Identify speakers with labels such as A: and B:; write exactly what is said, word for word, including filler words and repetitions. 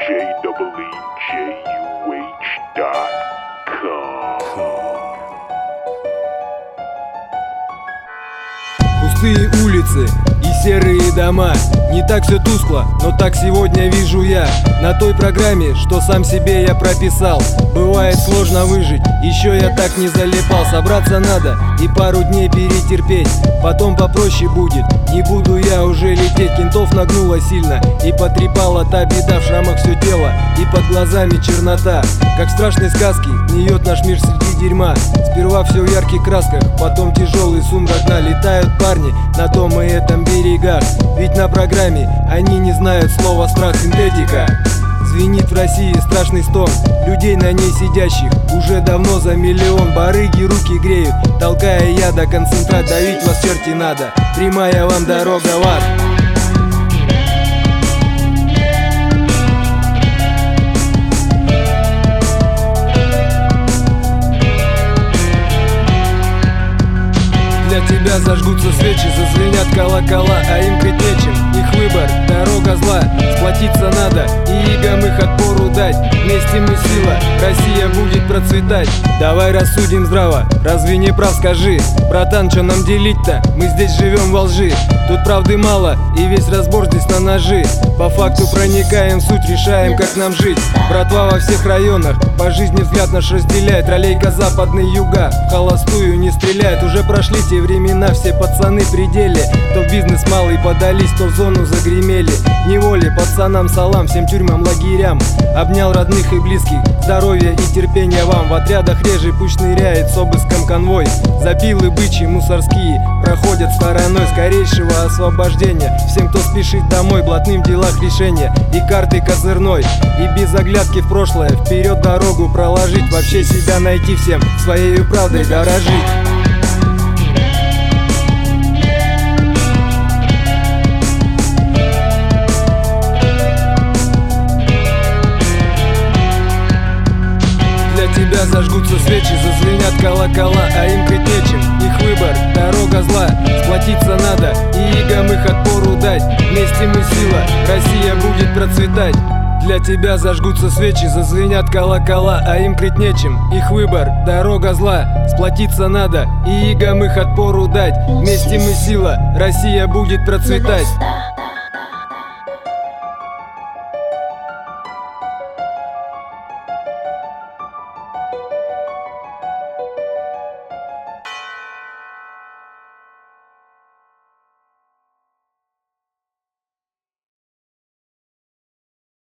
A: J W E J U H dot com.
B: Пустые улицы и серые дома. Не так все тускло, но так сегодня вижу я. На той программе, что сам себе я прописал. Бывает сложно выжить, еще я так не залипал. Собраться надо и пару дней перетерпеть, потом попроще будет. Не буду я уже лететь. Кентов нагнула сильно и потрепала та беда. В шрамах все тело и под глазами чернота. Как в страшной сказке гниет наш мир среди дерьма. Сперва все в ярких красках, потом тяжелый сумрак дна. Летают парни на том и этом берегах, ведь на программе они не знают слова страх. Синтетика звенит в России страшный стон людей на ней сидящих уже давно за миллион. Барыги руки греют, толкая я до концентрат. Давить вас черти надо, прямая вам дорога в ад. Для тебя зажгутся свечи, зазвенят колокола, а им крыть нечем, их выбор, дорога зла. Сплотиться надо и игам их отпору дать. Вместе мы сила, Россия будет процветать. Давай рассудим здраво, разве не прав, скажи? Братан, чё нам делить-то? Мы здесь живем во лжи. Тут правды мало и весь разбор здесь на ножи. По факту проникаем в суть, решаем, как нам жить. Братва во всех районах, по жизни взгляд наш разделяет. Ролейка западный юга, в холостую не стреляет. Уже прошли те времена, все пацаны в пределе. То в бизнес малый подались, то в зону загремели. Неволе пацанам салам, всем тюрьмам, лагерям. Обнял родных и близких, здоровья и терпения вам. В отрядах реже пусть ныряет с обыском конвой. Запилы бычьи мусорские проходят стороной скорейшего освобождения. Всем, кто спешит домой, блатным в делах решения и карты козырной. И без оглядки в прошлое вперед дорогу проложить. Вообще себя найти всем, своей правдой дорожить. Тебя зажгутся свечи, зазвенят колокола, а им крыть нечем, их выбор, дорога зла. Сплотиться надо и игам их отпору дать. Вместе мы сила, Россия будет процветать. Для тебя зажгутся свечи, зазвенят колокола, а им крыть нечем, их выбор, дорога зла. Сплотиться надо и игам их отпору дать. Вместе мы сила, Россия будет процветать.